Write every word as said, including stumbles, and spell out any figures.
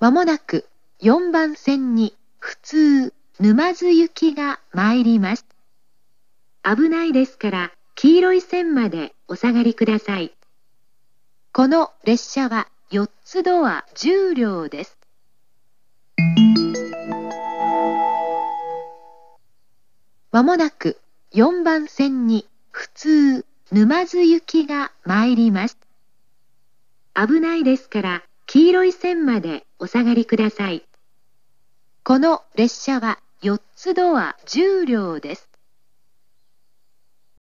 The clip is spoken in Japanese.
まもなくよんばん線に普通沼津行きが参ります。危ないですから黄色い線までお下がりください。この列車はよっつドアじゅう両です。まもなくよんばん線に普通沼津行きが参ります。危ないですから黄色い線までお下がりください。この列車はよっつドアじゅう両です。